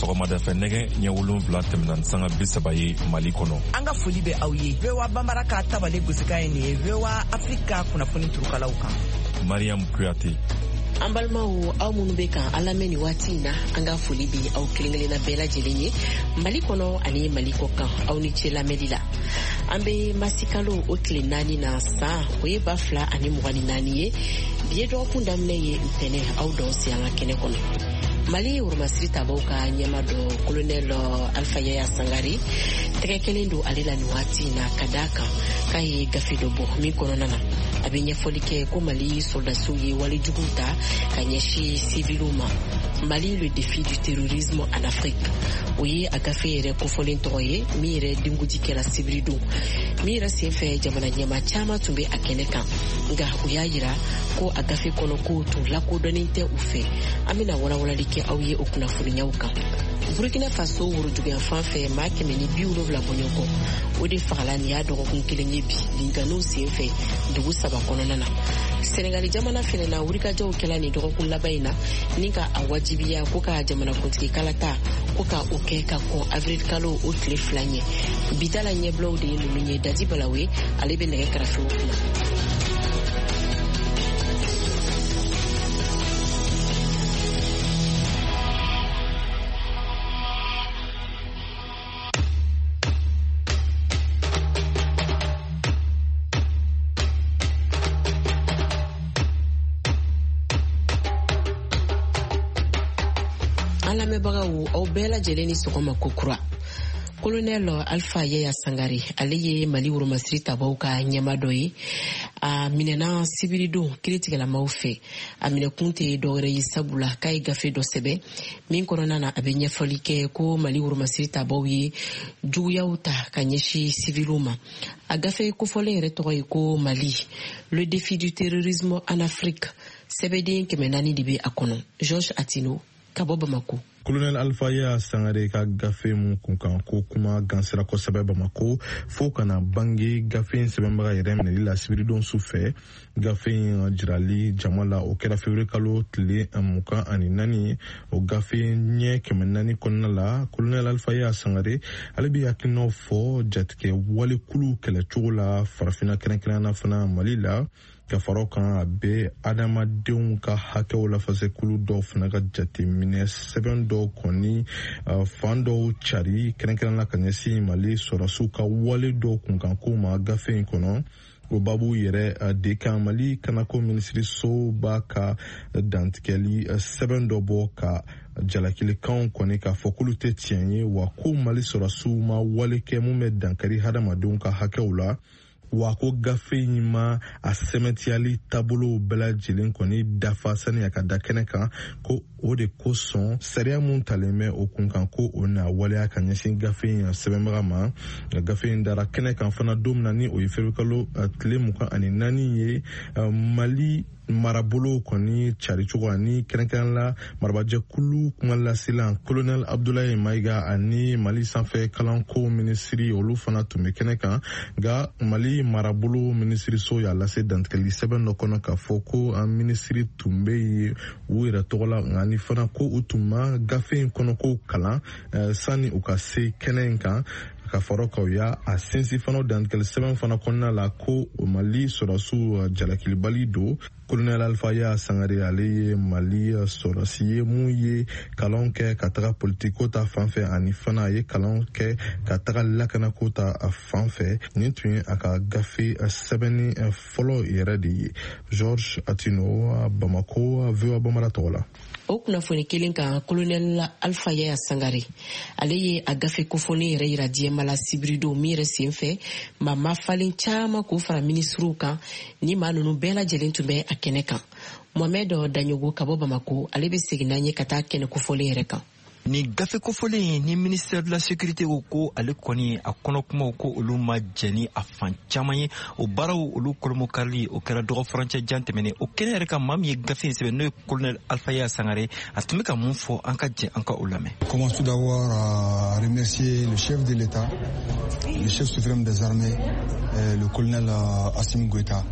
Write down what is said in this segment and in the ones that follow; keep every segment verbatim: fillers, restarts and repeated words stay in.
sɔgɔmada fɛ nɛgɛ ɲɛ wolonwula tɛmɛna sanga bi saba ye Mali kɔnɔ. An ka foli bɛ aw ye. V O A Bambara ka tabale gosika ye nin ye V O A Afrika kunnafoni turukalaw kan. Mariam Kuyate. An balimaw aw minnu bɛ kan an lamɛn nin waati in na an ka foli bɛ aw kelen-kelenna bɛɛ lajɛlen ye Mali kɔnɔ ani Mali kɔ kan aw ni ce lamɛnni la. An bɛ masikalo o tile naani na san o ye ba fila ani mugan ni naani ye bi ye dɔgɔkun daminɛ ye ntɛnɛ aw dɔw si an ka kɛnɛ kɔnɔ. Mali Woromasiri tabaw ka ɲɛma dɔ Colonel Alpha Yaya Sangare tɛgɛ kelen don ale la nin waati in na ka d'a kan k'a ye gafe dɔ bɔ min kɔnɔna na a bɛ ɲɛfɔli kɛ ko Mali soldasiw ye walejuguw ta ka ɲɛsin civiliw ma. Mali le défi du terrorisme en Afrique o ye a gafe yɛrɛ kofɔlen tɔgɔ ye min yɛrɛ dingudi kɛra sibiri don min yɛrɛ senfɛ jamana ɲɛma caman tun bɛ a kɛnɛ kan nka u y'a yira ko a gafe kɔnɔ ko tun lakodɔnnen tɛ u fɛ. An bɛna walawalali kɛ aw ye o kunnafoniyaw kan. Burkina Faso worojuguya fan fɛ maa kɛmɛ ni bi wolonwula bɔɲɔgɔn kɔ o de fagala nin y'a dɔgɔkun kelen ye bi binganiw senfɛ dugu saba kɔnɔna na. Senegali jamana fɛnɛ na wulikajɔw kɛla nin dɔgɔkun laban in na ni ka a wajibiya ko ka jamanakuntigi kalata ko ka o kɛ ka kɔn avril kalo o tile fila ɲɛ. Bidala ɲɛbilaw de ye ninnu ye. Dadi Balawe ale bɛ nɛgɛ kɛrɛfɛw kunna. Alamɛbagaw aw bɛɛ lajɛlen ni sɔgɔma ko kura. Colonel Alpha Yaya Sangare ale ye Mali Woromasiri tabaw ka ɲɛma dɔ ye a minɛna sibiridon kiritigɛlamaw fɛ. A minɛkun tɛ dɔwɛrɛ ye sabula k'a ye gafe dɔ sɛbɛn min kɔnɔna na a bɛ ɲɛfɔli kɛ ko Mali Woromasiri tabaw ye juguyaw ta ka ɲɛsin civiliw ma. A gafe kofɔlen yɛrɛ tɔgɔ ye ko Mali le défi du terrorisme en Afrique. Sɛbɛden kɛmɛ naani de bɛ a kɔnɔ. Georges Atino ka bɔ Bamako. Colonel Alpha Yaya Sangare ka gafe mun kunkan ko kuma gansira kosɛbɛ Bamako fo kana bange gafe in sɛbɛnbaga yɛrɛ minɛli la sibiridon su fɛ. Gafe in jirali jama la o kɛra février kalo tile mugan ani naani o gafe ɲɛ kɛmɛ naani kɔnɔna la Colonel Alpha Yaya Sangare ale bɛ hakilinaw fɔ jatigɛ walekulu kɛlɛcogo la farafina kɛrɛnkɛrɛnnana fana Mali la ka fara kan a bɛ adamadenw ka hakɛw lafasekulu dɔw fana ka jateminɛ sɛbɛn dɔw kɔni fan dɔw cari kɛrɛnkɛrɛnnana ka ɲɛsin Mali sɔrɔsiw ka wale dɔw kunkanko ma gafe in kɔnɔ. O babu yɛrɛ de kan Mali kanako minisiriso b'a ka dantigɛli sɛbɛn dɔ bɔ ka jalakilikanw kɔni k'a fɔ k'olu tɛ tiɲɛ ye wa ko Mali sɔrɔsiw ma wale kɛ mun bɛ dankari hadamadenw ka hakɛw la. Wa ko gafe in ma a sɛmɛtiyali taabolo bɛɛ lajɛlen kɔni dafa sani a ka da kɛnɛ kan ko o de kosɔn sariya mun talen bɛ o kunkan ko o na waleya ka ɲɛsin gafe in sɛbɛnbaga ma. Gafe in dara kɛnɛ kan fana don min na ni o ye février kalo tile mugan ani naani ye Mali marabolo kɔni caricogo ani kɛrɛnkɛrɛnnenya marabajɛkulu kuma lasilan Colonel Abdoulaye Maïga ani Mali sanfɛ kalanko minisiri olu fana tun bɛ kɛnɛ kan nka Mali marabolo minisiriso y'a lase dantigɛli sɛbɛn dɔ kɔnɔ k'a fɔ ko an minisiri tun bɛ yen u yɛrɛ tɔgɔ la nka ni fana ko u tun ma gafe in kɔnɔ ko kalan sani u ka se kɛnɛ in kan. Ka fara k'aw y'a a sinsin fana dantigɛli sɛbɛn fana kɔnɔna la ko Mali sɔrɔsiw jalakilibali don. Colonel Alpha Yaya Sangare ale ye Mali sɔrɔsi ye mun ye kalan kɛ ka taga politiko ta fanfɛ ani fana a ye kalan kɛ ka taga lakanako ta fanfɛ. Nin tun ye a ka gafe sɛbɛnni fɔlɔ yɛrɛ de ye. Georges Atino, Bamako, V O A Bambara tɔgɔ la. O kunnafoni kelen kan Colonel Alpha Yaya Sangare ale ye a gafe kofɔlen yɛrɛ yira diɲɛma la sibiridon min yɛrɛ senfɛ maa ma falen caman k'o fara minisiriw kan ni maa ninnu bɛɛ lajɛlen tun bɛ a kɛnɛ kan. Mohamed Danyogo ka bɔ Bamako ale bɛ segin n'an ye ka taa kɛnɛ kofɔlen yɛrɛ kan. Ni gafe kofɔlen ni ministère de la sécurité ko ko ale kɔni a kɔnɔ kumaw ko olu ma jɛni a fan caman ye o baaraw olu kolomo karili o kɛra dɔgɔ furancɛ jan tɛmɛnen o kɛnɛ yɛrɛ kan maa min ye gafe in sɛbɛn n'o ye Colonel Alpha Yaya Sangare a tun bɛ ka mun fɔ an ka jɛ an ka o lamɛn. Commence tout d'abord à remercier le chef de l'État, le chef suprême des armées, le colonel Assimi Goïta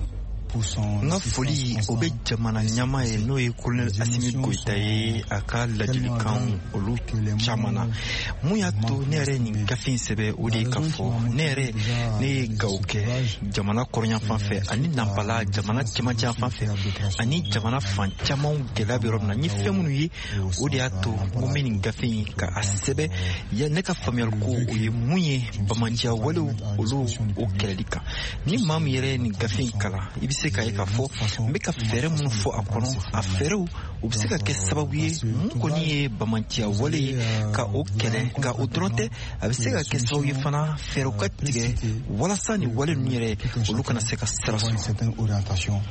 nga foli o bɛ jamana ɲama ye n'o ye colonel Assimi Goïta ye a ka ladilikan olu caman na mun y'a to ne yɛrɛ nin gafe in sɛbɛ o de ye k'a fɔ ne yɛrɛ ne ye gawo kɛ jamana kɔrɔnya fan fɛ ani nanbala jamana cɛmancɛ fan fɛ ani jamana fan camanw gɛlɛya bɛ yɔrɔ min na n ye fɛn minnu ye o de y'a to n bɛ nin gafe in ka a sɛbɛ ne ka faamuyali ko o ye mun ye bamanciya walew olu o kɛlɛli kan ni maa min yɛrɛ nin gafe in kalan i bɛ se k'a ye k'a fɔ n bɛ ka fɛɛrɛ minnu fɔ a kɔnɔ a fɛɛrɛw o bɛ se ka kɛ sababu ye mun kɔni ye bamanciya wale ye ka o kɛlɛ nka o dɔrɔn tɛ a bɛ se ka kɛ sababu ye fana fɛɛrɛw ka tigɛ walasa nin wale ninnu yɛrɛ olu kana se ka sira sɔrɔ.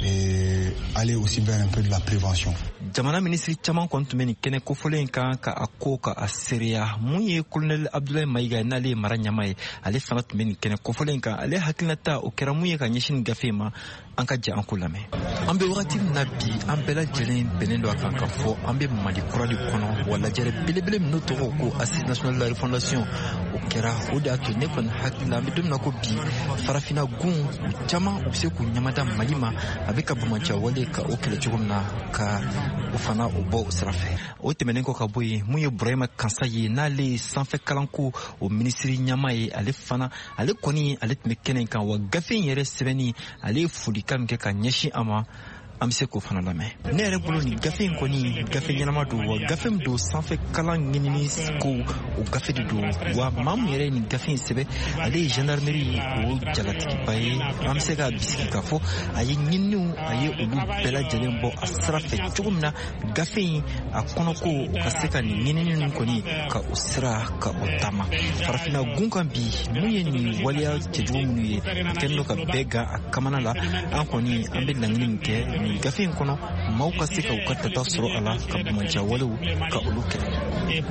Et aller aussi vers un peu de la prévention. Jamana ministre caman kɔni tun bɛ nin kɛnɛ kofɔlen in kan ka a ko ka a seereya mun ye colonel Abdoulaye Mayiga ye n'ale ye mara ɲama ye ale fana tun bɛ nin kɛnɛ kofɔlen in kan ale hakilinata o kɛra mun ye ka ɲɛsin nin gafe ma an ka jɛ an ko lamɛn. An bɛ wagati min na bi an bɛɛ lajɛlen bɛnnen don a kan ka fɔ an bɛ Mali kura de kɔnɔ wa lajɛrɛ belebele min n'o tɔgɔ ko Assise nationale de la refondation o kɛra o de y'a to ne kɔni hakili la an bɛ don min na ko bi farafinna gun caman u bɛ se k'u ɲamada Mali ma a bɛ ka bamanciya wale ka o kɛlɛ cogo min na ka o fana o bɔ o sira fɛ o tɛmɛnen kɔ ka bɔ yen mun ye Burahima Kansa ye n'ale ye sanfɛ kalanko o minisiri ɲama ye ale fana ale kɔni ale tun bɛ kɛnɛ in kan wa gafe in yɛrɛ sɛbɛnni ale ye folikan min kɛ ka ɲɛsin a ma an bɛ se k'o fana lamɛn ne yɛrɛ bolo nin gafe in kɔni gafe ɲɛnama don wa gafe min don sanfɛ kalan ɲinini ko o gafe de don wa maa min yɛrɛ nin gafe in sɛbɛ ale ye gendarmerie o jalatigiba ye an bɛ se k'a bisigi k'a fɔ a ye ɲininiw a ye olu bɛɛ lajɛlen bɔ a sira fɛ cogo min na gafe in a kɔnɔ ko o ka se ka nin ɲinini ninnu kɔni ka o sira ka o taama farafinna gun kan bi mun ye nin waleya cɛjugu minnu ye kɛlen don ka bɛɛ gan a kamana la an kɔni an bɛ laɲini min kɛ nin gafe in kɔnɔ maaw ka se ka u ka tata sɔrɔ a la ka bamanciya walew ka olu kɛlɛ.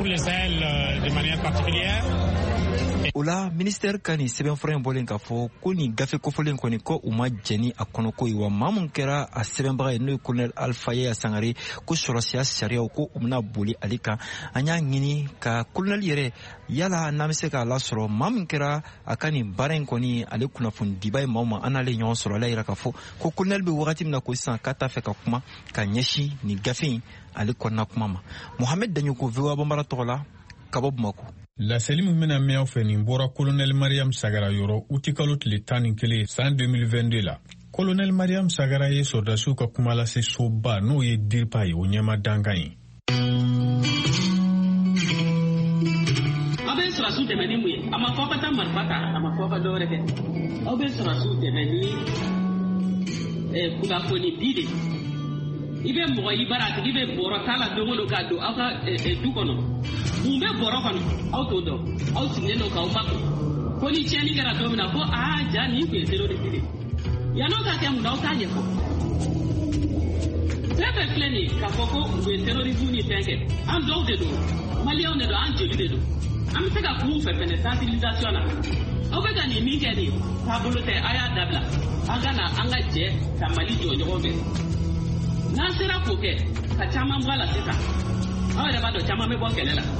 O la ministère ka nin sɛbɛnfura in bɔlen k'a fɔ ko nin gafe kofɔlen kɔni ko u ma jɛni a kɔnɔko ye wa maa min kɛra a sɛbɛnbaga ye n'o ye colonel Alpha Yaya Sangare ko sɔrɔsiya sariyaw ko u bɛna boli ale kan an y'a ɲini ka colonel yɛrɛ yala n'an bɛ se k'a lasɔrɔ maa min kɛra a ka nin baara in kɔni ale kunnafonidiba ye maaw ma an n'ale ɲɔgɔn sɔrɔ ala yira k'a fɔ ko colonel bɛ wagati min na ko sisan k'a t'a fɛ ka kuma ka ɲɛsin nin gafe in ale kɔnɔna kuma ma Mohamed Daɲoko V O A Banbara tɔgɔ la ka bɔ Bamako. Laseli min bɛna mɛn aw fɛ nin bɔra colonel Mariam Sagara yɔrɔ uti kalo tile tan ni kelen san deux mille vingt-deux la. Colonel Mariam Sagara ye sɔrdasiw ka kuma lase soba n'o ye DIRPA ye o ɲɛma dankan ye. Aw bɛ sɔrɔsiw dɛmɛ ni mun ye a ma fɔ ka taa marifa ta a ma fɔ ka dɔwɛrɛ kɛ aw bɛ sɔrɔsiw dɛmɛ ni kunnafoni di de i bɛ mɔgɔ i bara a tigi bɛ bɔrɔ t'a la don o don k'a don aw ka du kɔnɔ mun bɛ bɔrɔ kɔnɔ aw t'o dɔn aw sigilen don k'aw makun ko ni tiɲɛni kɛra don min na ko aa ja nin tun ye terroriste de yan'o ka kɛ mun na aw t'a ɲɛfɔ fɛn fɛn filɛ nin ye k'a fɔ ko u ye terrorisme ni fɛn kɛ an dɔw de don maliyɛnw de don an joli de don an bɛ se ka kun fɛ fɛnɛ sensibilisation na aw bɛ ka nin min kɛ nin taabolo tɛ a y'a dabila an ka na an ka jɛ ka Mali jɔ ɲɔgɔn fɛ n'an sera k'o kɛ ka caman bɔ a la sisan aw yɛrɛ b'a dɔn caman bɛ bɔ kɛlɛ la.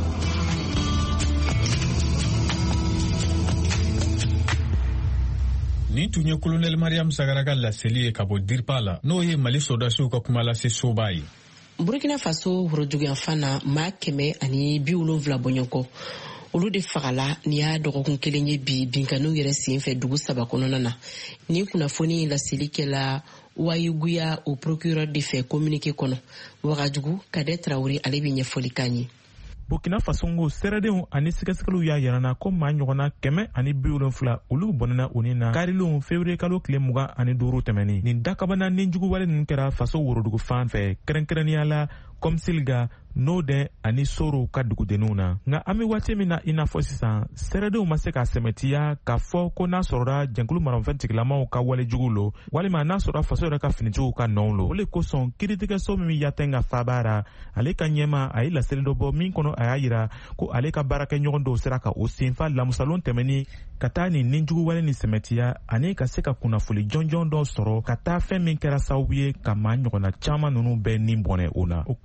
Nin tun ye colonel Mariam Sagara ka laseli ye ka bɔ DIRPA la n'o ye Mali sɔrdasiw ka kuma lase soba ye. Burkina Faso horojuguyanfan na maa kɛmɛ ani bi wolonwula bɔɲɔgɔnkɔ olu de fagala ni y'a dɔgɔkun kelen ye bi binkanniw yɛrɛ sen fɛ dugu saba kɔnɔna na ni kunnafoni laseli kɛla Wayiguya o procureur de fɛ communiqué kɔnɔ Wagadugu Kade Traoré ale bɛ ɲɛfɔli k'an ye. Burkina Faso ngo sɛrɛdenw ani sɛgɛsɛgɛliw y'a yira na ko maa ɲɔgɔnna kɛmɛ ani bi wolonwula olu bɔnɛna o ni na karilenw février kalo tile mugan ani duuru tɛmɛni nin dakabana ninjugu wale ninnu kɛra faso worodugu fan fɛ kɛrɛnkɛrɛnnenya la Komsilga Nodɛ ani Soro ka dugudenninw na nka an bɛ waati min na i n'a fɔ sisan sɛrɛdenw ma se ka sɛmɛtiya k'a fɔ ko n'a sɔrɔra jɛnkulu maramafɛn tigilamaw ka walejugu lo walima n'a sɔrɔra faso yɛrɛ ka finitigiw ka nɔw lo o de kosɔn kiiritigɛso min yatɛn ka faabara ale ka ɲɛma a ye laseli dɔ bɔ min kɔnɔ a y'a yira ko ale ka baarakɛɲɔgɔn dɔw sera ka o senfa lamusalon tɛmɛni ka taa nin ninjugu wale ni sɛmɛtiya ani ka se ka kunnafoli jɔnjɔn dɔ sɔrɔ ka taa fɛn min kɛra sababu ye ka maa ɲɔgɔnna caman ninnu bɛɛ nin bɔnɛ o la o kɔfɛ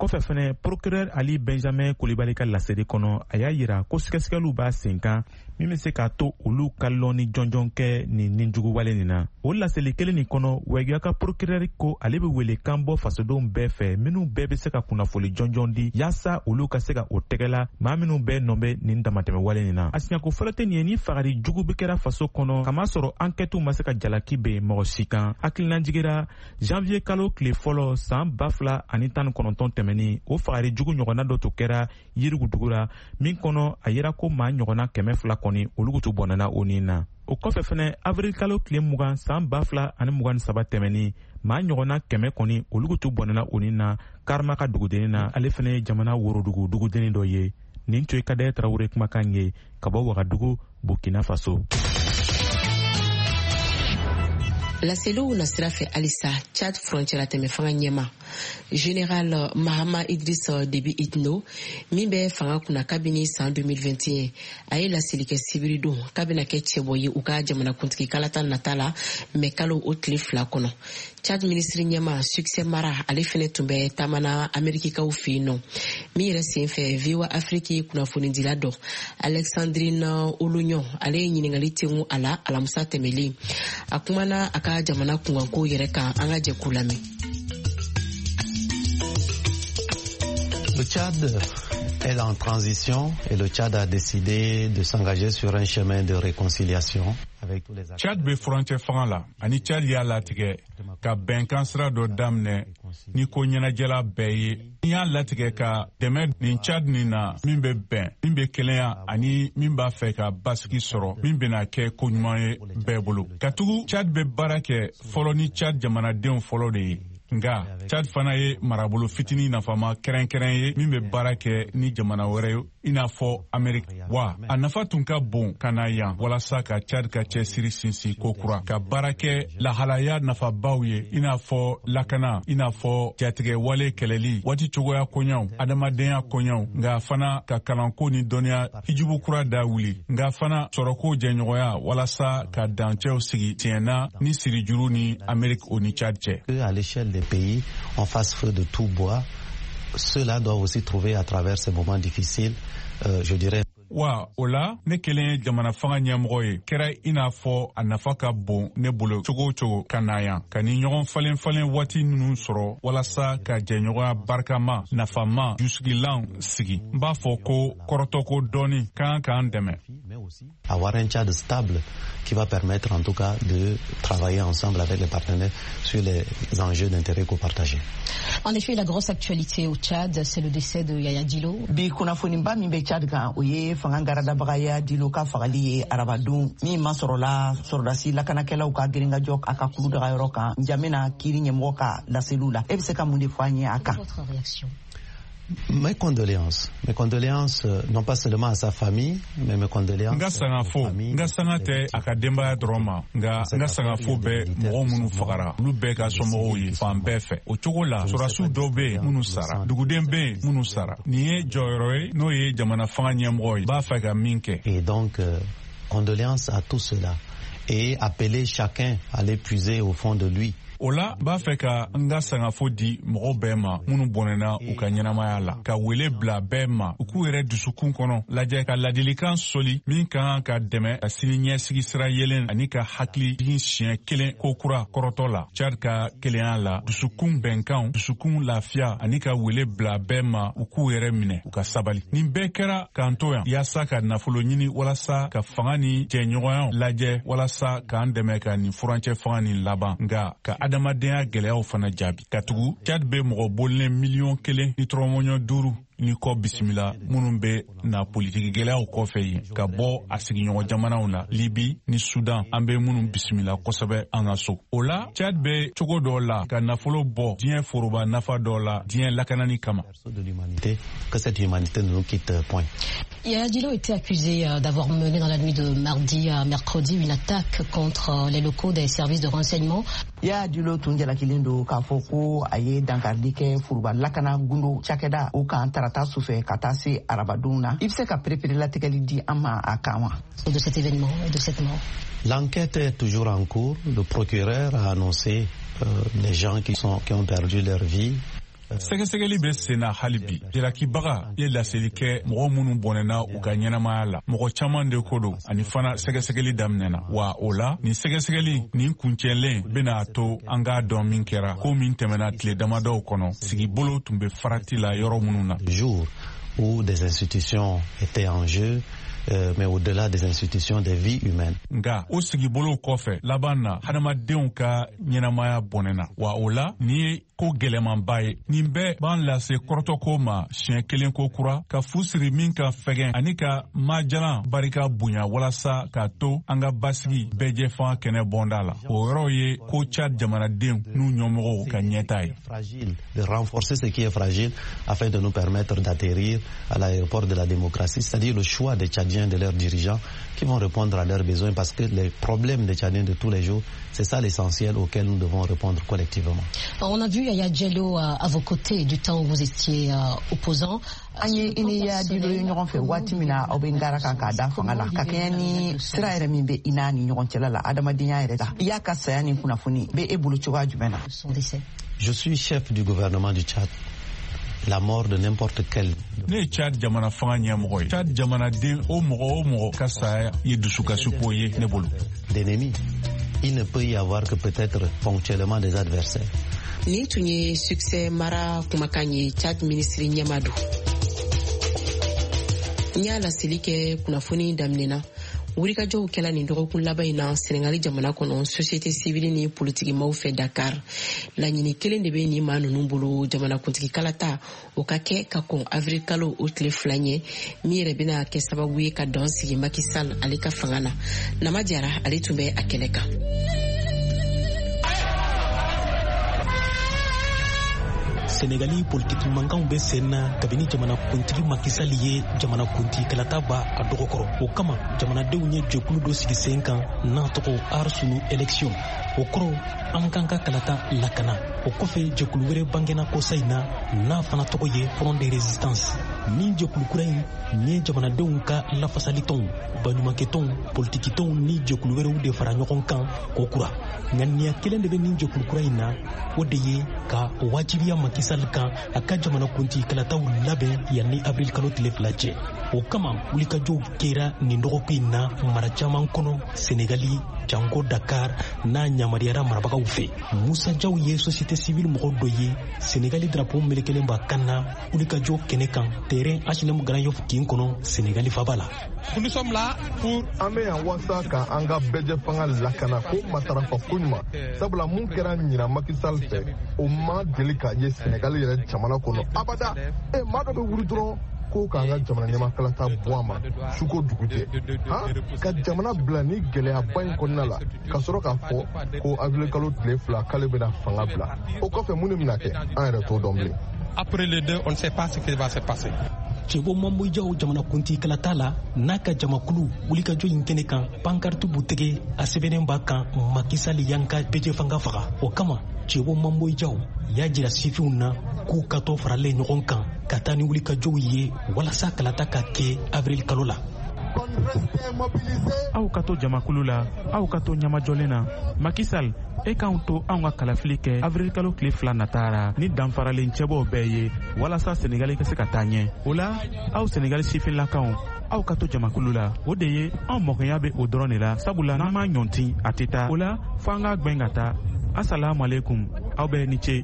kɔfɛ fɛnɛ procureur Ali Benjamin Coulibaly ka laseli kɔnɔ a y'a yira ko sɛgɛsɛgɛliw b'a sen kan min bɛ se k'a to olu ka lɔn ni jɔnjɔn kɛ nin ninjuguwale nin na. O laseli kelen nin kɔnɔ wɛgiya ka procureur ko ale bɛ wele kan bɔ fasodenw bɛɛ fɛ minnu bɛɛ bɛ se ka kunnafoli jɔnjɔn di yaasa olu ka se ka o tɛgɛla maa minnu bɛɛ nɔ bɛ nin damatɛmɛwale nin na. A siɲako fɔlɔ tɛ nin ye ni fagari jugu bɛ kɛra faso kɔnɔ kamasɔrɔ enquêtew ma se ka jalaki bɛn mɔgɔ si kan. Hakilina jigira janvier kalo tile fɔlɔ san ba fila ani tan ni kɔnɔntɔn tɛmɛni o fagari jugu ɲɔgɔnna dɔ to kɛra Yirigudugu la min kɔnɔ a yera ko maa ɲɔgɔnna kɛmɛ fila kɔni olu tu bɔnɛna o nin na. O kɔfɛ fɛnɛ avril kalo tile mugan san ba fila ani mugan ni saba tɛmɛni maa ɲɔgɔnna kɛmɛ kɔni olu tu bɔnɛna o nin na Karama ka dugudenni na ale fɛnɛ ye jamana worodugu dugudenni dɔ ye. Nin tun ye Kadɛrɛ Tarawele kumakan ye ka bɔ Wagadugu, Burkina Faso. Laseliw na sira fɛ halisa Chad frontière tɛmɛ fanga ɲɛma Général Mahama Idriss Déby Itno min bɛ fanga kunna kabini san deux mille vingt et un a ye laseli kɛ sibiri don k'a bɛna kɛ cɛbɔ ye u ka jamanakuntigi kalata nata la mɛ kalo o tile fila kɔnɔ. Chad ministre ɲɛma Succès Mara ale fɛnɛ tun bɛ taamana Amerikikaw fɛ yen nɔ min yɛrɛ sen fɛ V O A Afrique kunnafonidila dɔ Alexandrine Olugnon ale ye ɲininkali tengu a la alamisa tɛmɛlen a kumana a ka jamana kunkanko yɛrɛ kan an ka jɛ k'u lamɛn. Le Tchad est en transition et le Tchad a décidé de s'engager sur un chemin de réconciliation avec tous les acteurs. Tchad be frontière fanga la ani Tchad y'a latigɛ ka bɛnkan sira dɔ daminɛ ni ko ɲɛnajɛla bɛɛ ye. Ni y'a latigɛ ka dɛmɛ nin Tchad nin na min bɛ bɛn min bɛ kelenya ani min b'a fɛ ka basigi sɔrɔ min bɛna kɛ ko ɲuman ye bɛɛ bolo. Katugu Tchad bɛ baara kɛ fɔlɔ ni Tchad jamanadenw fɔlɔ de ye. Nga Tchad fana ye marabolo fitini nafama kɛrɛnkɛrɛn ye min bɛ baara kɛ ni jamana wɛrɛ ye i n'a fɔ Amérique. Wa a nafa tun ka bon ka na yan walasa ka Tchad ka cɛsiri sinsin ko kura ka baara kɛ lahalaya nafabaw ye i n'a fɔ lakana i n'a fɔ jatigɛ wale kɛlɛli waati cogoya koɲɛw adamadenya koɲɛw nga fana ka kalanko ni dɔnniya hijibu kura da wuli nga fana sɔrɔko jɛɲɔgɔnya walasa ka dancɛw sigi tiɲɛna ni sirijuru ni Amérique o ni Tchad cɛ. À l'échelle des pays, on fasse feu de tout bois. Ceux-là doivent aussi trouver à travers ces moments difficiles, euh, je dirais. Wa o la ne kelen ye jamana fanga ɲɛmɔgɔ ye kɛra i n'a fɔ a nafa ka bon ne bolo cogo o cogo ka na yan ka ni ɲɔgɔn falen falen waati ninnu sɔrɔ walasa ka jɛɲɔgɔnya barikama nafama jusigilan sigi n b'a fɔ ko kɔrɔtɔko dɔɔni kan k'an dɛmɛ. Avoir un Tchad stable qui va permettre en tout cas de travailler ensemble avec les partenaires sur les enjeux d'intérêt copartagé. En effet, la grosse actualité au Tchad, c'est le décès de Yaya Dillo. Bi kunafonimba min bɛ Tchad kan o ye fanga garadabaga Yaya Dillo ka fagali ye arabadon min ma sɔrɔla sɔrɔdasi lakanakɛlaw ka girinkajɔ a ka kulu daga yɔrɔ kan N'Djamena kiri ɲɛmɔgɔ ka laseliw la. E bɛ se ka mun de fɔ an ye a kan? Votre réaction? Mes condoléances, mes condoléances non pas seulement à sa famille, mais mes condoléances. Nga sanga fo, nga sanga tɛ a ka denbaya dɔrɔn ma, nga nga sanga fo bɛ mɔgɔ minnu fagara, olu bɛɛ ka somɔgɔw ye fan bɛɛ fɛ. O cogo la, sɔrɔdasiw dɔw bɛ yen minnu sara, duguden bɛ yen minnu sara. Nin ye jɔyɔrɔ ye n'o ye jamana fanga ɲɛmɔgɔ ye, b'a fɛ ka min kɛ. Et donc, euh, condoléances à tout cela et appeler chacun à l'épuiser au fond de lui. O la b'a fɛ ka n ka sangafo di mɔgɔ bɛɛ ma minnu bɔnɛna u ka ɲɛnamaya la ka wele bila bɛɛ ma u k'u yɛrɛ dusukun kɔnɔ lajɛ ka ladilikan soli min ka kan ka dɛmɛ ka sini ɲɛsigi sira yelen ani ka hakili jigin siɲɛ kelen ko kura kɔrɔtɔ la Tchad ka kelenya la dusukun bɛnkanw dusukun lafiya ani ka wele bila bɛɛ ma u k'u yɛrɛ minɛ u ka sabali nin bɛɛ kɛra k'an to yan yaasa ka nafolo ɲini walasa ka fanga ni jɛɲɔgɔnyaw lajɛ walasa k'an dɛmɛ ka nin furancɛ fanga nin laban nga ka adamadenya gɛlɛyaw fana jaabi ka tugu Tchad bɛ mɔgɔ bolilen miliyɔn kelen ni tɔrɔmɔɲɔ duuru ni kɔ bisimila minnu bɛ na politiki gɛlɛyaw kɔfɛ yen ka bɔ a sigiɲɔgɔn jamanaw la Libi ni Sudan an bɛ minnu bisimila kosɛbɛ an ka so o la Tchad bɛ cogo dɔ la ka nafolo bɔ diɲɛ foroba nafa dɔ la diɲɛ lakanani kama. Que cette humanité ne nous quitte point. Yaya Dillo était accusé d'avoir mené dans la nuit de mardi à mercredi une attaque contre les locaux des services de renseignement. Yaya Dillo tun jalakilin do k'a fɔ ko a ye dankari kɛ foroba lakana gundo cakɛda o kan tarata sufɛ ka taa se arabadon na. I bɛ se ka perepere latigɛli di an ma a kan wa? De cet événement et de cette mort. L'enquête est toujours en cours. Le procureur a annoncé euh, les gens qui sont qui ont perdu leur vie. sɛgɛsɛgɛli bɛ sen na hali bi jalakibaga ye laseli kɛ mɔgɔ minnu bɔnɛna u ka ɲɛnamaya la mɔgɔ caman de ko don ani fana sɛgɛsɛgɛli daminɛna wa o la nin sɛgɛsɛgɛli nin kuncɛlen bena to an k'a dɔn min kɛra ko min tɛmɛna tile damadɔw kɔnɔ sigibolo tun bɛ farati la yɔrɔ minnu na jour où des institutions étaient en jeu. Euh, mais au-delà des institutions, des vies humaines. Nga o sigibolo kɔfɛ laban na hadamadenw ka ɲɛnamaya bɔnɛna wa o la ni ye ko gɛlɛmanba ye nin bɛɛ b'an lase kɔrɔtɔko ma siɲɛ kelen ko kura ka fu siri min ka fɛgɛn ani ka majalan barika bonya walasa k'a to an ka basigi bɛɛjɛfan kɛnɛ bɔnda la o yɔrɔ ye ko Tchad jamanadenw n'u ɲɛmɔgɔw ka ɲɛta ye. Fragile, de renforcer ce qui est fragile afin de nous permettre d'atterrir à l'aéroport de la démocratie, c'est-à-dire le choix des Tchadiens, de leurs dirigeants qui vont répondre à leurs besoins parce que les problèmes des Tchadiens de tous les jours, c'est ça l'essentiel auquel nous devons répondre collectivement. On a vu Yaya Diallo à, à vos côtés du temps où vous étiez euh, opposant. Anye ini ya dilo ɲɔgɔn fɛ waati min na aw bɛ ngara kan k'a da fanga la ka kɛɲɛ ni sira yɛrɛ min bɛ i n'a ni ɲɔgɔn cɛla la adamadenya yɛrɛ la i y'a ka saya ni kunnafoni bɛ e bolo cogoya jumɛn na. Je suis chef du gouvernement du Tchad. La mort de n'importe quel. Ne Tchad jamana fanga ɲɛmɔgɔ ye Tchad jamanaden o mɔgɔ o mɔgɔ ka saya ye dusukasi ko ye ne bolo. D'ennemis, il ne peut y avoir que peut-être ponctuellement des adversaires. Ni tun ye succès mara kumakan ye Tchad ministre Ɲamadu. N y'a laseli kɛ kunnafoni daminɛna wulikajɔw kɛla nin dɔgɔkun laban in na Senegali jamana kɔnɔ société civile ni politikimaw fɛ Dakar laɲini kelen de bɛ nin maa ninnu bolo jamanakuntigi kalata o ka kɛ ka kɔn avril kalo o tile fila ɲɛ min yɛrɛ bɛna kɛ sababu ye ka dɔn sigi Macky Sall ale ka fanga na Nama Jara ale tun bɛ a kɛlɛ kan. Senegali politique mankanw bɛ sen na kabini jamanakuntigi Macky Sall ye jamanakuntigi kalata ba a dɔgɔ kɔrɔ o kama jamanadenw ye jɛkulu dɔ sigi sen kan n'a tɔgɔ Arsunu élection o kɔrɔ an kan ka kalata lakana o kɔfɛ jɛkulu wɛrɛ bangena kosa in na n'a fana tɔgɔ ye Front de Résistance ni jɛkulu kura in ni jamanadenw ka lafasali tɔnw baɲumankɛtɔnw politikitɔnw ni jɛkulu wɛrɛw de fara ɲɔgɔn kan k'o kura ŋaniya kelen de bɛ nin jɛkulu kura in na o de ye ka wajibiya Macky Sall kan a ka jamanakuntigi kalataw labɛn yanni avril kalo tile fila cɛ o kama wulikajɔw kɛra nin dɔgɔkun in na mara caman kɔnɔ Senegali janko Dakar n'a yamaruyara marabagaw fɛ Musa Jaw ye société civile mɔgɔ dɔ ye Senegali drapeau melekelen b'a kan na wulikajɔ kɛnɛ kan terrain H L M Grand Yoff kin kɔnɔ Senegali faba la. Nous sommes là pour an bɛ yan walasa ka an ka bɛɛjɛ fanga lakana ko matarafa ko ɲuman sabula mun kɛra ɲina Macky Sall fɛ o ma deli ka ye Senegali yɛrɛ jamana kɔnɔ abada e maa dɔ bɛ wuli dɔrɔn ko k'an ka jamana ɲamakalata bɔ a ma suko dugu tɛ ka jamana bila ni gɛlɛyaba in kɔnɔna la ka sɔrɔ k'a fɔ ko avril kalo tile fila k'ale bɛna fanga bila o kɔfɛ mun de bɛna kɛ an yɛrɛ t'o dɔn bilen. Après les deux, on ne sait pas ce qui va se passer. Cɛbo Mamboy Jaw jamanakuntigi kalata la n'a ka jamakulu wulikajɔ in kɛnɛ kan pancarte b'u tɛgɛ a sɛbɛnnen b'a kan Macky Sall y'an ka bɛɛjɛ fanga faga o kama Cɛbo Mamboy Jaw y'a jira sifinw na k'u ka tɔ faralen ɲɔgɔn kan ka taa ni wulikajɔw ye walasa kalata ka kɛ avril kalo la. Aw ka to jamakulu la aw ka to ɲamajɔlen na Macky Sall e k'anw to anw ka kalafili kɛ avril kalo tile fila natara ni danfaralen cɛbɔw bɛɛ ye walasa Senegali ka se ka taa ɲɛ o la aw Senegali sifinlakaw aw ka to jamakulu la o de ye anw mɔgɔnya bɛ o dɔrɔn de la sabula n'an ma ɲɔntin a tɛ taa o la fo an ka gwɛn ka taa assalamu alaikum aw bɛɛ ni ce.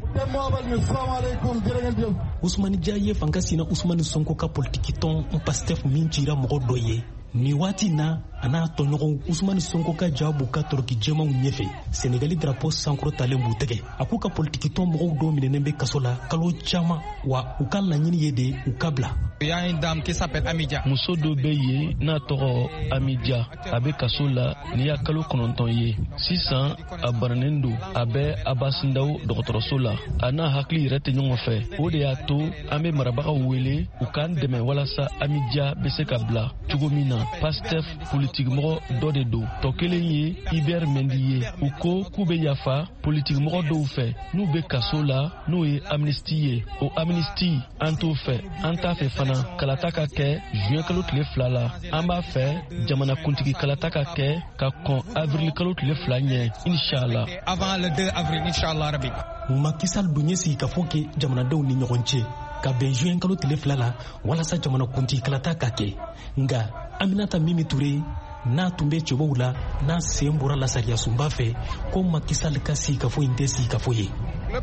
Ousmane Dia ye fanga sina Ousmane Sonko ka politikitɔn Pastef min cira mɔgɔ dɔ ye nin waati na a n'a tɔɲɔgɔnw Ousmane Sonko ka ja b'u ka tɔrɔki jɛmanw ɲɛfɛ Senegali drapeau sankɔrɔtalen b'u tɛgɛ a k'u ka politikitɔn mɔgɔw dɔw minɛnen bɛ kaso la kalo caman wa u ka laɲini ye de u ka bila. Il y a une dame qui s'appelle Amidia. Muso dɔ bɛ yen n'a tɔgɔ Amidia a bɛ kaso la ni y'a kalo kɔnɔntɔn ye sisan a bananen don a bɛ Abasindaw dɔgɔtɔrɔso la a n'a hakili yɛrɛ tɛ ɲɔgɔn fɛ o de y'a to an bɛ marabagaw wele u k'an dɛmɛ walasa Amidia bɛ se ka bila cogo min na Pastef politikimɔgɔ dɔ de don tɔ kelen ye Iber Mendy ye u ko k'u bɛ yafa politikimɔgɔ dɔw fɛ n'u bɛ kaso la n'o ye amnistie ye o amnistie an t'o fɛ an t'a fɛ fana kalata ka kɛ juin kalo tile fila la an b'a fɛ jamanakuntigi kalata ka kɛ ka kɔn avril kalo tile fila ɲɛ inshallah avant le deux avril inshallah rabbi. Macky Sall dun ye sigi ka fɔ kɛ jamanadenw ni ɲɔgɔn cɛ ka bɛn juin kalo tile fila la walasa jamana kunti kalata ka kɛ nka Aminata Mimi Touré n'a tun bɛ cɛbaw la n'a sen bɔra lasariya sunba fɛ ko Macky Sall ka sigi ka fɔ in tɛ sigi ka fɔ ye.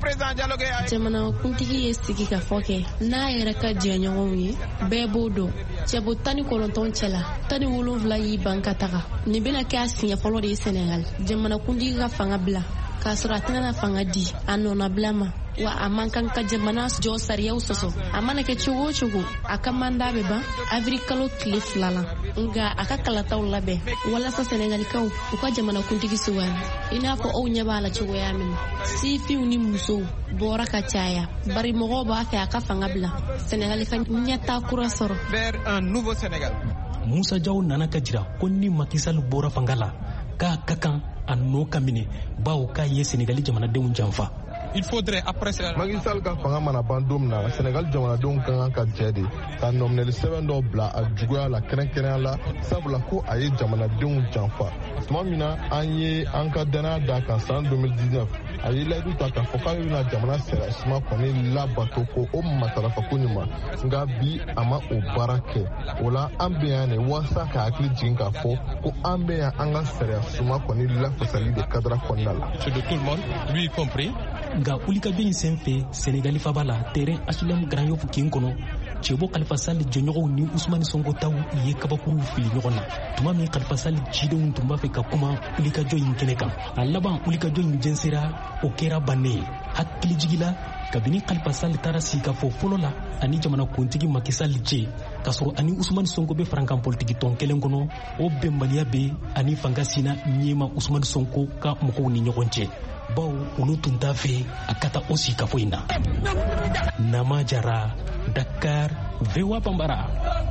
Jamana kuntigi ye sigi ka fɔ kɛ n'a yɛrɛ ka jɛɲɔgɔnw ye bɛɛ b'o dɔn cɛbo tan ni kɔnɔntɔn cɛ la tan ni wolonwula y'i ban ka taga nin bɛna kɛ a siɲɛ fɔlɔ de ye Senegal jamana kuntigi ka fanga bila k'a sɔrɔ a tɛna fanga di a nɔnabila ma wa a man kan ka jamana jɔ sariyaw sɔsɔ a mana kɛ cogo o cogo a ka manda bɛ ban avril kalo tile fila la nka a ka kalataw labɛn walasa Senegalikaw u ka jamana kuntigi sugandi i n'a fɔ aw ɲɛ b'a la cogoya min na sifinw ni musow bɔra ka caya bari mɔgɔw b'a fɛ a ka fanga bila Senegal ka ɲɛta kura sɔrɔ vers un nouveau Sénégal. Musa Jaw nana ka jira ko ni Macky Sall bɔra fanga la k'a ka kan a nɔ ka minɛ bawo k'a ye Senegali jamanadenw janfa. Il faudrait après cela. Macky Sall ka fanga mana ban don min na Senegal jamanadenw kan ka jɛ de ka nɔminɛli sɛbɛn dɔ bila a juguya la kɛrɛnkɛrɛnya la sabula ko a ye jamanadenw janfa tuma min na an ye an ka danaya da kan san deux mille dix-neuf a ye layidu ta k'a fɔ k'a bɛna jamana sariya suma kɔni labato ko o matarafa ko ɲuman nka bi a ma o baara kɛ o la an bɛ yan de walasa ka hakili jigin k'a fɔ ko an bɛ yan an ka sariya suma kɔni lafasali de kadira kɔnɔna la. C'est de tout le monde, lui y compris. Nga wulikajɔ in senfɛ Senegali faba la terrain H L M Grand Yoff kin kɔnɔ cɛbɔ Khalifa Sall jɛɲɔgɔnw ni Usmani Sonko taw ye kabakuruw fili ɲɔgɔn na tuma min Khalifa Sall cidenw tun b'a fɛ ka kuma wulikajɔ in kɛnɛ kan a laban wulikajɔ in jɛnsɛra o kɛra bannen ye hakili jigila kabini Khalifa Sall taara sigi ka fɔ fɔlɔ la ani jamana kuntigi Macky Sall cɛ ka sɔrɔ ani Usmani Sonko bɛ farankan politiki tɔn kelen kɔnɔ o bɛnbaliya bɛ ani fanga sina ɲɛma Usmani Sonko ka mɔgɔw ni ɲɔgɔn cɛ baw olu tun t'a fɛ a ka taa o sigi ka fɔ in na. Nama Jara, Dakar, V O A Bambara.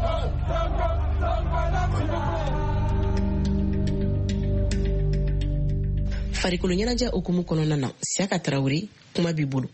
Farikolo ɲɛnajɛ okumu kɔnɔna na Siaka Tarawele kuma b'i bolo.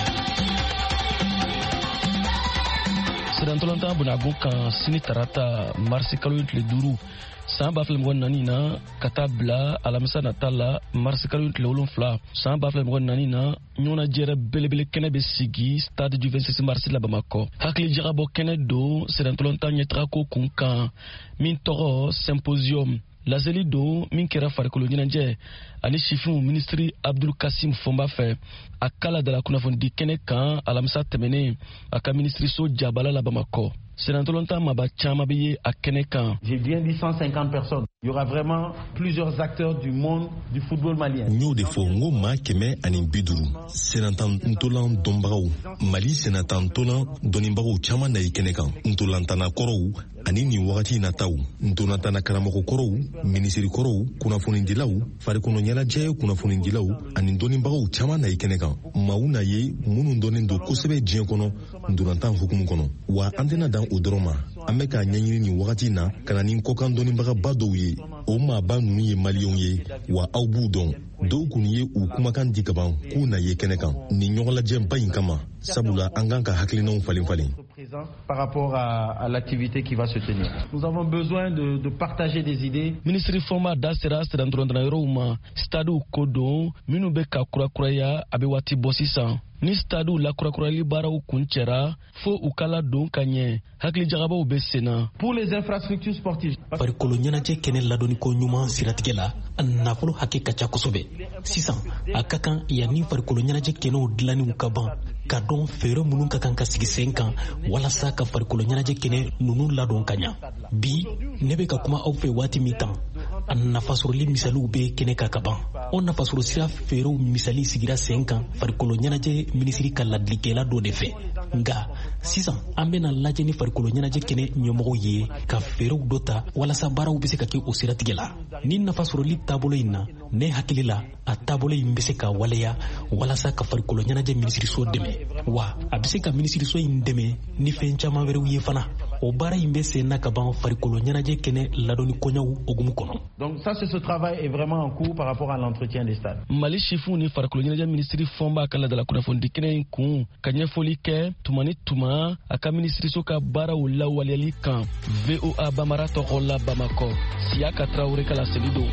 Sirantolanta bunagun kan sini tarata marsi kalo tile duuru san ba fila mɔgɔ naani na ka taa bila alamisa nata la marsi kalo tile wolonfila san ba fila mɔgɔ naani na ɲɔgɔnnajɛrɛ belebele kɛnɛ bɛ sigi stade du vingt-six marsi la Bamakɔ. Hakili jagabɔ kɛnɛ don sirantolanta ɲɛtagako kun kan min tɔgɔ symposium laseli don min kɛra farikolo ɲɛnajɛ ani sifinw ministri Abdul Kasim Fomba fɛ a kala da la kunnafoni kɛnɛ kan alamisa tɛmɛnen a ka ministri so jabala la Bamakɔ. Senatolonta maba chama bɛ ye a kɛnɛ kan. J'ai bien dit cent cinquante personnes. Il y aura vraiment plusieurs acteurs du monde du football malien. N'yo de fo ngo ma kɛmɛ ani bi duuru senatan ntolan dɔnbagaw Mali senatan ntolan dɔnnibagaw caman na ye kɛnɛ kan ntolantana kɔrɔw ani nin wagati nataw ntolantana karamɔgɔ kɔrɔw minisiri kɔrɔw kunnafonidilaw farikolo ɲɛnajɛ kunnafonidilaw ani dɔnnibagaw caman na ye kɛnɛ kan maaw na ye minnu dɔnnen don kosɛbɛ diɲɛ kɔnɔ ntolantan hukumu kɔnɔ wa an tɛna dan o dɔrɔn ma an bɛ k'a ɲɛɲini nin wagati na ka na nin kɔkan dɔnnibagaba dɔw ye o maaba ninnu ye maliyɛnw ye wa aw b'u dɔn dɔw kun ye u kumakan di kaban k'u na ye kɛnɛ kan nin ɲɔgɔnlajɛba in kama sabula an kan ka hakilinaw falen falen. Par rapport à, à l'activité qui va se tenir. Nous avons besoin de, de partager des idées. Ministre Foma da sera sirandrondra yoroma stade kodo minu be ka kurakuraya abe wati bosisa ni stade la kurakurali baraw kuncera fo ukala don kanye hakili jagabaw be sena pour les infrastructures sportives. Farikolo ɲɛnajɛ kɛnɛ ladɔnni ko ɲuman siratigɛ la a nafolo hakɛ ka ca kosɛbɛ sisan a ka kan yanni farikolo ɲɛnajɛ kɛnɛw dilanniw ka ban ka dɔn fɛɛrɛ minnu ka kan ka sigi sen kan walasa ka farikolo ɲɛnajɛ kɛnɛ ninnu ladɔn ka ɲa bi ne bɛ ka kuma aw fɛ waati min kan a nafasɔrɔli misaliw bɛ kɛnɛ kan ka ban o nafasɔrɔ sira fɛɛrɛw misali sigira sen kan farikolo ɲɛnajɛ minisiri ka ladilikɛla dɔ de fɛ nka sisan an bɛna lajɛ ni farikolo ɲɛnajɛ kɛnɛ ɲɛmɔgɔw ye ka fɛɛrɛw dɔ ta walasa baaraw bɛ se ka kɛ o siratigɛ la ni nafasɔrɔli taabolo in na ne hakili la a taabolo in bɛ se ka waleya walasa ka farikolo ɲɛnajɛ minisiriso dɛmɛ wa a bɛ se ka minisiriso in dɛmɛ ni fɛn caman wɛrɛw ye fana o baara in bɛ sen na ka ban farikolo ɲɛnajɛ kɛnɛ ladɔnni kɔɲɔw hokumu kɔnɔ. Donc ça c'est ce travail est vraiment en cours par rapport à l'entretien des stades. Mali chifu ni farikolo ɲɛnajɛ minisiri Fomba kala da la kunnafoni kɛnɛ in kun ka ɲɛfɔli kɛ tuma ni tuma a ka minisiriso ka baaraw lawaleyali kan V O A Bambara tɔgɔ la Bamakɔ Siaka Tarawele ka laseli don.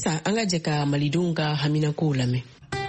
sisan an ka jɛ ka malidenw ka haminakow lamɛn.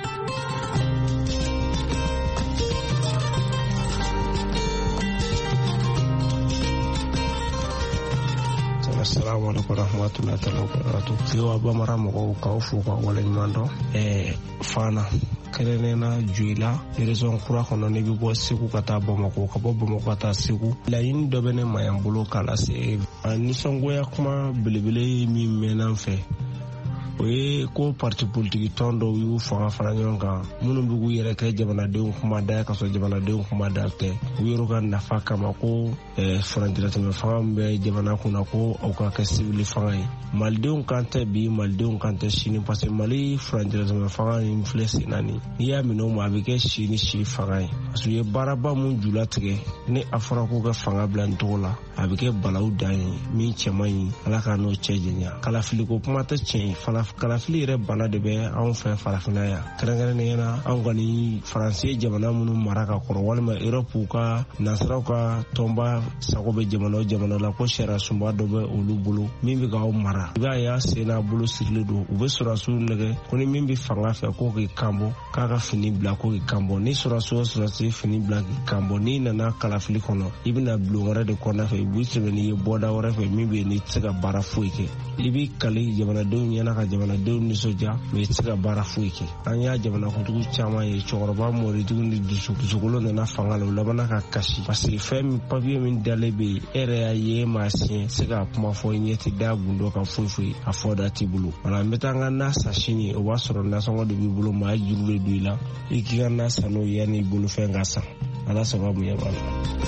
Assalamu alaikum warahmatullahi wabarakatuh. Sewa bamara mɔgɔw k'aw fo ka waleɲuman dɔn. Ɛɛ fana kɛrɛnkɛrɛnnena Joila région kura kɔnɔ ne bɛ bɔ Segu ka taa Bamakɔ ka bɔ Bamakɔ ka taa Segu. Laɲini dɔ bɛ ne ma yan bolo k'a lase a nisɔngoya kuma belebele min mɛnna n fɛ. O ye ko parti politique tɔn dɔw y'u fanga fara ɲɔgɔn kan minnu bɛ k'u yɛrɛ kɛ jamanadenw kumada ka sɔrɔ jamanadenw kumada tɛ u yɛrɛ ka nafa kama ko farantiratɛmɛ fanga min bɛ jamana kunna ko aw ka kɛ sibili fanga ye. Malidenw kan tɛ bi malidenw kan tɛ sini parce que Mali farantiratɛmɛ fanga in filɛ sen naani n'i y'a minɛ o ma a bɛ kɛ si ni si fanga ye parce que u ye baaraba mun ju latigɛ ni a fɔra k'u ka fanga bila nin cogo la a bɛ kɛ balawu dan ye min cɛman ye Ala ka n'o cɛ jɛnya. Kalafiliko kuma tɛ tiɲɛ ye fana kalafili yɛrɛ bana de bɛ anw fɛ farafinna yan kɛrɛnkɛrɛnnenya anw kɔni faransi jamana minnu mara ka kɔrɔ walima Europe ka nasaraw ka tɔnba sago bɛ jamana o jamana la ko sariya sunba dɔ bɛ olu bolo min bɛ k'aw mara i b'a ye a sen n'a bolo sirilen don u bɛ sɔrɔsiw nɛgɛ ko ni min bɛ fanga fɛ ko k'i kanbɔ k'a ka fini bila ko k'i kanbɔ ni sɔrɔsi o sɔrɔsi fini bila k'i kanbɔ n'i nana kalafili kɔnɔ i bɛna bulon wɛrɛ de kɔnɔ fɛ i b'i sɛbɛn n'i ye bɔda wɛrɛ fɛ min bɛ yen n'i tɛ se ka baara foyi kɛ i b'i kali jamanadenw ɲɛna ka jamanadenw nisɔndiya mɛ i tɛ se ka baara foyi kɛ. An y'a jamanakuntigi caman ye cɛkɔrɔba mɔritigiw ni dusukolo nana fanga la u labanna ka kasi parce que fɛn min papiye min dalen bɛ yen e yɛrɛ y'a ye maa siɲɛ se ka kuma fɔ i ɲɛ tɛ da gundo kan foyi foyi a fɔ da t'i bolo. Wala n bɛ taa n ka na san sini o b'a sɔrɔ nasɔngɔ de b'i bolo maa juru de don i la i k'i ka na san n'o ye yanni i bolo fɛn ka san Ala sababu ɲɛ b'a la.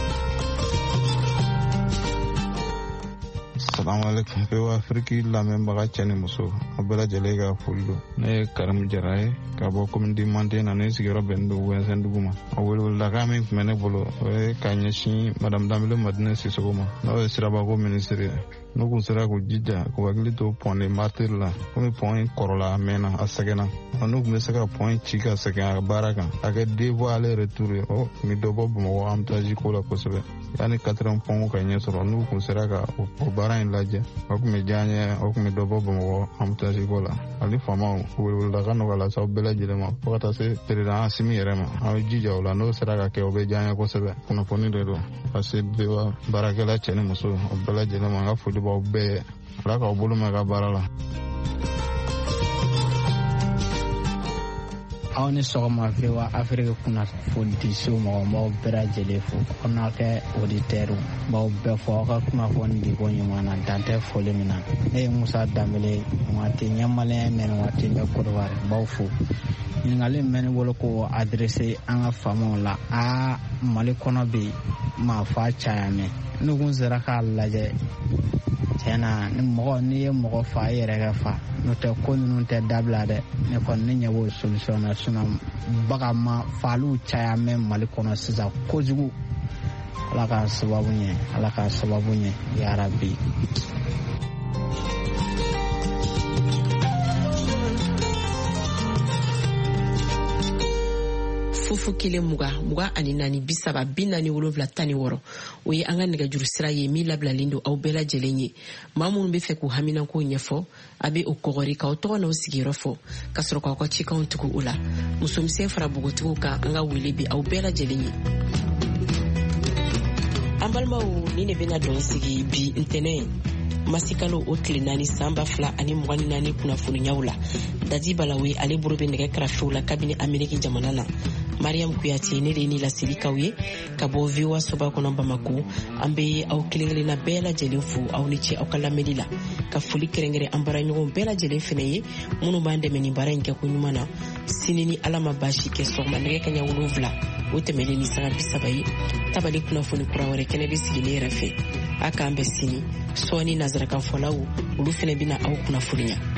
Assalamu alaikum. Pe wa Afriki lamɛnbaga cɛ ni muso a bɛɛ lajɛlen ka foli don. Ne ye Karimu Jara ye ka bɔ commune de Mantena ne sigiyɔrɔ bɛnnen don Wɛnsɛndugu ma. A weleweledakan min tun bɛ ne bolo o ye ka ɲɛsin Madame Danbele Madina Sisoko ma n'o ye sirabako minisiri ye. N'u kun sera k'u jija k'u hakili to pont de martyrs la komi pont in kɔrɔla a mɛnna a sɛgɛnna n'u kun bɛ se ka pont in ci ka segin a baara kan a kɛ devoir aller retour ye o tun bɛ dɔ bɔ Bamakɔ embouteillage ko la kosɛbɛ yanni quatre pont ka ɲɛ sɔrɔ n'u kun sera ka o baara in lajɛ o tun bɛ diya n ye o tun bɛ dɔ bɔ Bamakɔ embouteillage ko la hali faamaw weleweledakan dɔ ka lase aw bɛɛ lajɛlen ma fo ka taa se président Asimi yɛrɛ ma aw jija o la n'o sera ka kɛ o bɛ diya n ye kosɛbɛ kunnafoni de don parce que baarakɛla cɛ ni muso o bɛɛ lajɛlen ma n ka foli b'aw bɛɛ Ala k'aw bolo mɛn ka baara la. aw ni sɔgɔma fɛ wa Afiriki kunnafonidiso mɔgɔ b'aw bɛɛ lajɛlen fo aw n'a kɛ auditɛriw b'aw bɛɛ fɔ aw ka kunnafoni di ko ɲuman na dan tɛ foli min na ne ye Musa Danbele waati ɲɛmalɛn mɛn waati bɛ Kodowari b'aw fo ɲininkali min bɛ ne bolo ko adresse an ka faamaw la a Mali kɔnɔ bɛ maa fa caya mɛn n'u kun sera k'a lajɛ tiɲɛna ni mɔgɔ n'i ye mɔgɔ fa i yɛrɛ kɛ fa n'o tɛ ko ninnu tɛ dabila dɛ ne kɔni ne ɲɛ b'o solution na sinon bagan ma faliw caya mɛn Mali kɔnɔ sisan kojugu Ala ka sababu ɲɛ Ala ka sababu ɲɛ ya Rabbi. Fufu kelen muga muga ani nani bisaba binani wolonfila tani wɔɔrɔ o ye an ka nɛgɛjuru sira ye min labilalen don aw bɛɛ lajɛlen ye maa minnu bɛ fɛ k'u haminako ɲɛfɔ a bɛ o kɔgɔri k'aw tɔgɔ n'aw sigiyɔrɔ fɔ ka sɔrɔ k'aw ka cikanw tugu o la musomisɛn fara bogotigiw kan an ka wele bi aw bɛɛ lajɛlen ye. An balimaw ni ne bɛna dɔn sigi bi ntɛnɛn masikalo o tile naani san ba fila ani mugan ni naani kunnafoniyaw la Dadi Balawe ale bolo bɛ nɛgɛ karafew la kabini Ameriki jamana na Mariam Kuyate ne de ni lasirikaw ye ka bɔ V O A soba kɔnɔ Bamako an bɛ aw kelen-kelenna bɛɛ lajɛlen fo aw ni ce aw ka lamɛnni la ka foli kɛrɛnkɛrɛn an baaraɲɔgɔn bɛɛ lajɛlen fɛnɛ ye minnu b'an dɛmɛ nin baara in kɛ ko ɲuman na sini ni Ala ma baasi kɛ sɔgɔma nɛgɛ kaɲɛ wolonwula o tɛmɛlen ni sanga bisaba ye tabali kunnafoni kura wɛrɛ kɛnɛ bɛ sigi ne yɛrɛ fɛ a k'an bɛ sini sɔɔni nazarakan fɔlaw olu fɛnɛ bɛna aw kunnafoniya.